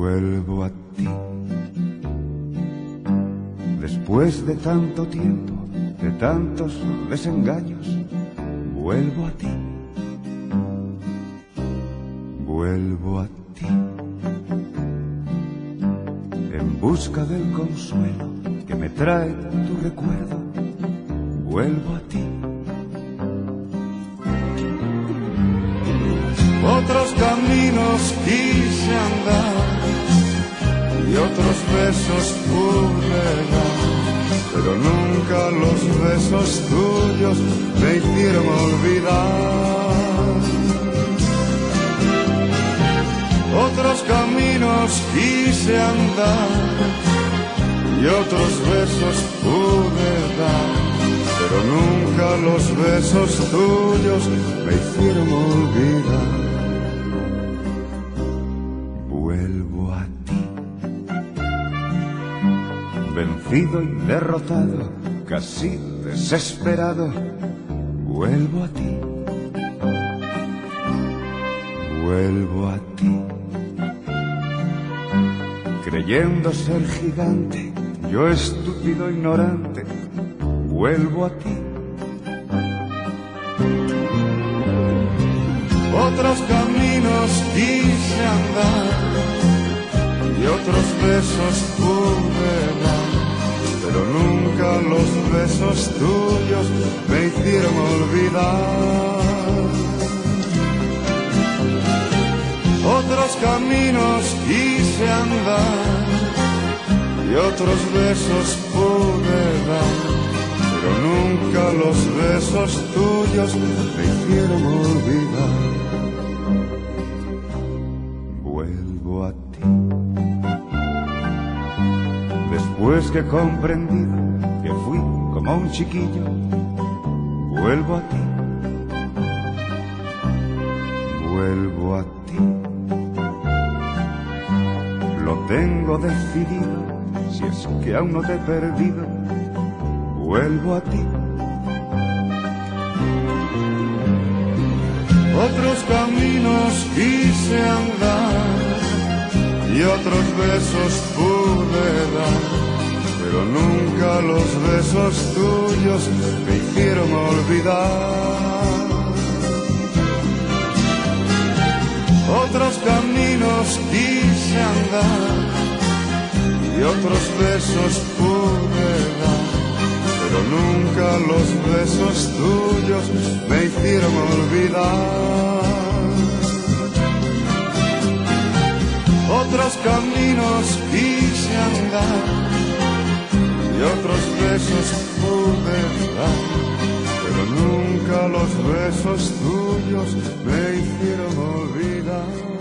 Vuelvo a ti. Después de tanto tiempo, de tantos desengaños, vuelvo a ti. Vuelvo a ti. En busca del consuelo que me trae tu recuerdo, vuelvo a ti. Otros caminos quise andar y otros besos pude dar, pero nunca los besos tuyos me hicieron olvidar. Otros caminos quise andar y otros besos pude dar, pero nunca los besos tuyos me hicieron olvidar. Vuelvo a ti. Vencido y derrotado, casi desesperado, vuelvo a ti. Vuelvo a ti. Creyendo ser gigante, yo estúpido ignorante, vuelvo a ti. Otros caminos quise andar y otros besos pude dar, pero nunca los besos tuyos me hicieron olvidar. Otros caminos quise andar y otros besos pude dar, pero nunca los besos tuyos me hicieron olvidar. Vuelvo a ti. Después que he comprendido que fui como un chiquillo, vuelvo a ti. Vuelvo a ti. Lo tengo decidido, si es que aún no te he perdido, vuelvo a ti. Otros caminos quise andar y otros besos pude dar, pero nunca los besos tuyos me hicieron olvidar. Otros caminos quise andar y otros besos pude dar, pero nunca los besos tuyos me hicieron olvidar. Otros caminos quise andar y otros besos pude dar, pero nunca los besos tuyos me hicieron olvidar.